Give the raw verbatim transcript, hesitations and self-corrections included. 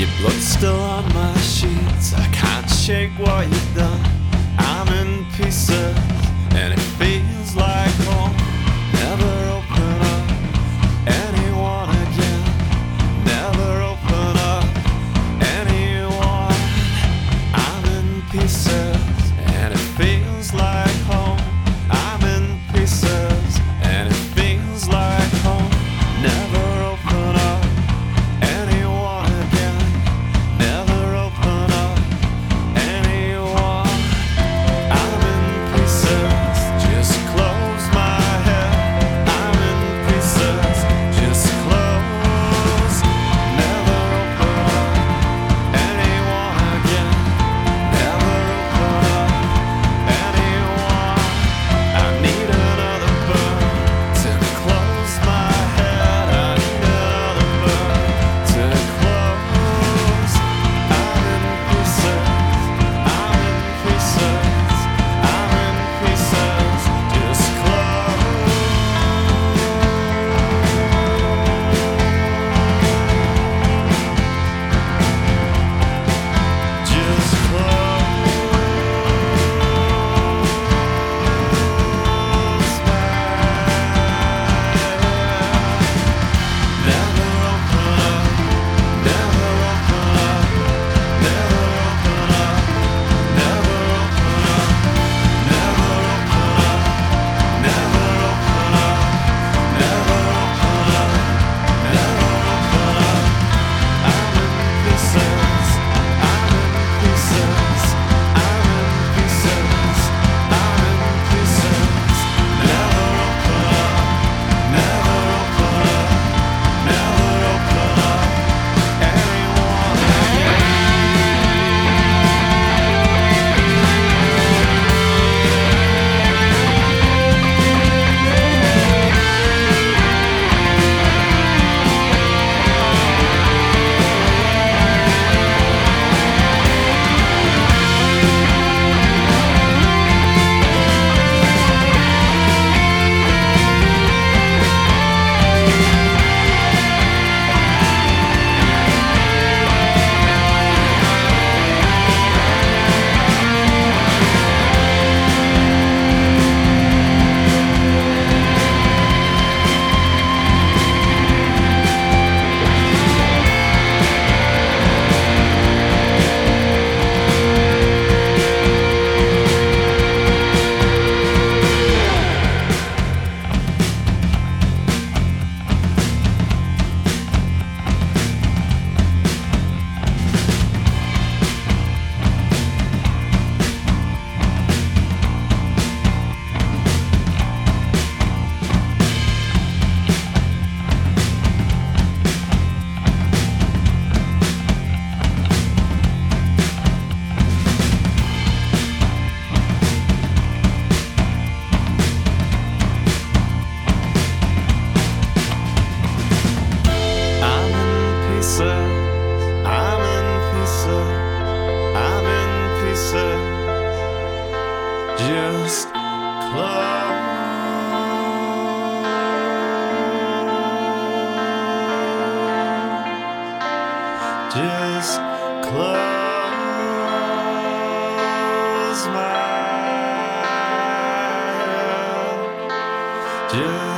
Your blood's still on my sheets. I can't shake what you've done. I'm in pieces, and it feels like home. Never open up anyone again. Never open up anyone. I'm in pieces, and it feels like home. I'm in pieces, and it feels like home. Never open up anyone again. Never open up anyone. I'm in pieces, just close my head. I'm in pieces, just close. Never open up anyone again. Never open up anyone. I need another burn to close my head. I need another burn to close. I'm in pieces. I'm in pieces. I'm in pieces. Just close. Just close my Never open up, never open up, never open up, never open up, never open up, never open up, never open up, never open up. I'm in pieces, I'm in pieces, I'm in pieces, I'm in pieces. Never open up, never open up, never open up anyone again. I'm in pieces, I'm in pieces, I'm in pieces. Just close. Just close my head. Just